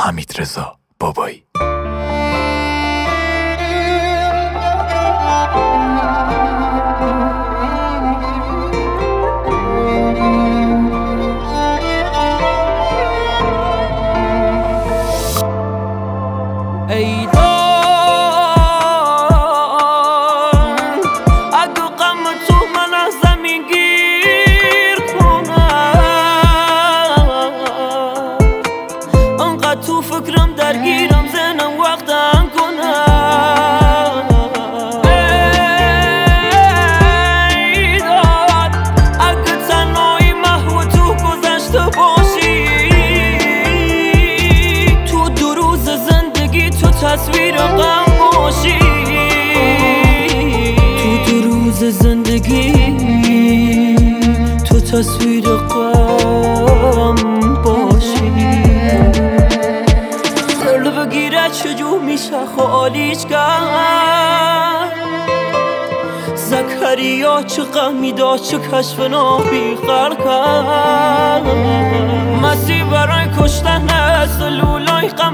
حمیدرضا بابایی. ای تو فکرم درگیرم ذهنم وقتم کنم. ای داد اگه تنهایی محو تو گذشته باشی، تو دو روز زندگی تو تصویر غم باشی، تو دو روز زندگی تو تصویر غم باشی. بگیره چجور میشه خالیش کرد، زکریا چه غمی داشت چه کشف نابی خلق کرد. مسیح برای کشتن سلولای غم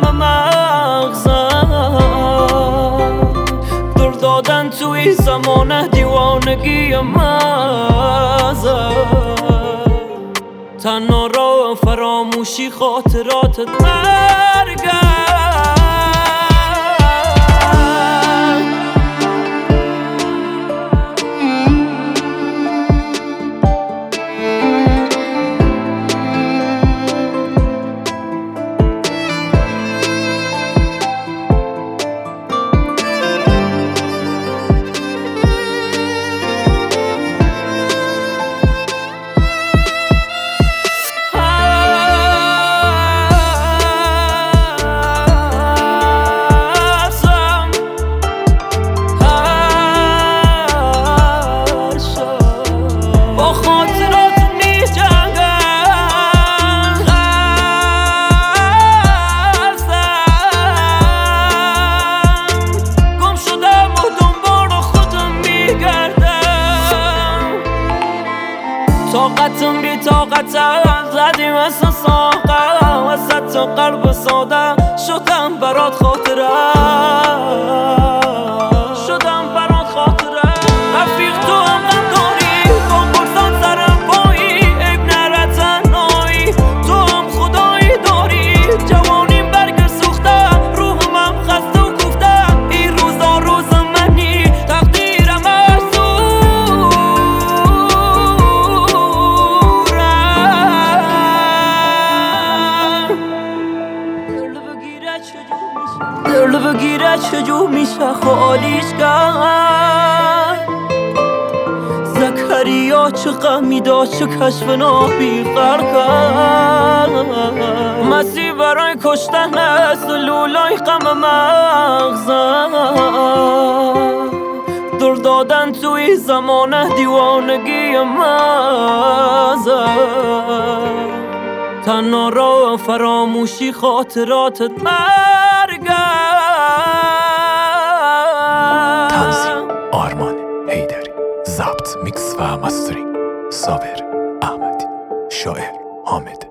مغزم، دل دادن توی زمان دیوانگی مزم. تنها راه فراموشی خاطراتت مرگم. طاقتم بی طاقتم زدیم اصلا ساقم، وسط تو قلب ساده شدم برات خاطرم، شدم برات خاطرم. رفیق تو هم غم داری با برسان سرم پایی، عیب نره تنهایی تو هم خدایی داری. جوانیم برگ سوخته روحم هم خسته و کوفته، این روزا روز منی تقدیرم دل بگیره چجور میشه خالیش کرد. زکریا چه غمی داشت چه کشف نابی خلق کرد. مسیح برای کشتن سلولای غم مغزم، دل دادن توی زمان دیوانگی مزم. تنها راه فراموشی خاطراتت مرگم. تنظیم آرمان حیدری، ضبط میکس و مسترینگ صابر احمدی، شاعر حامد